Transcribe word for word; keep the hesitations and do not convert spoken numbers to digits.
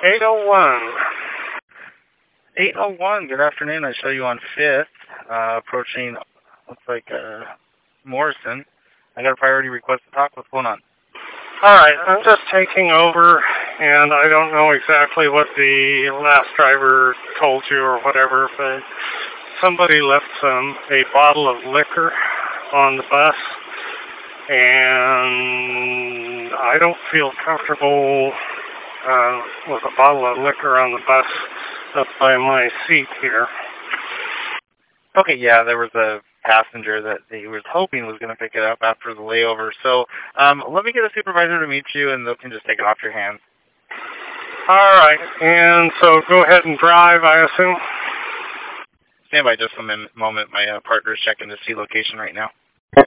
eight oh one. eight oh one, good afternoon. I show you on fifth, uh, approaching, looks like, uh, Morrison. I got a priority request to talk. What's going on? Alright, I'm just taking over, and I don't know exactly what the last driver told you or whatever, but somebody left some, a bottle of liquor on the bus, and I don't feel comfortable uh, with a bottle of liquor on the bus up by my seat here. Okay, yeah, there was a passenger that he was hoping was going to pick it up after the layover. So um, let me get a supervisor to meet you, and they can just take it off your hands. All right, and so go ahead and drive, I assume? Stand by just a min- moment. My uh, partner's checking the seat location right now.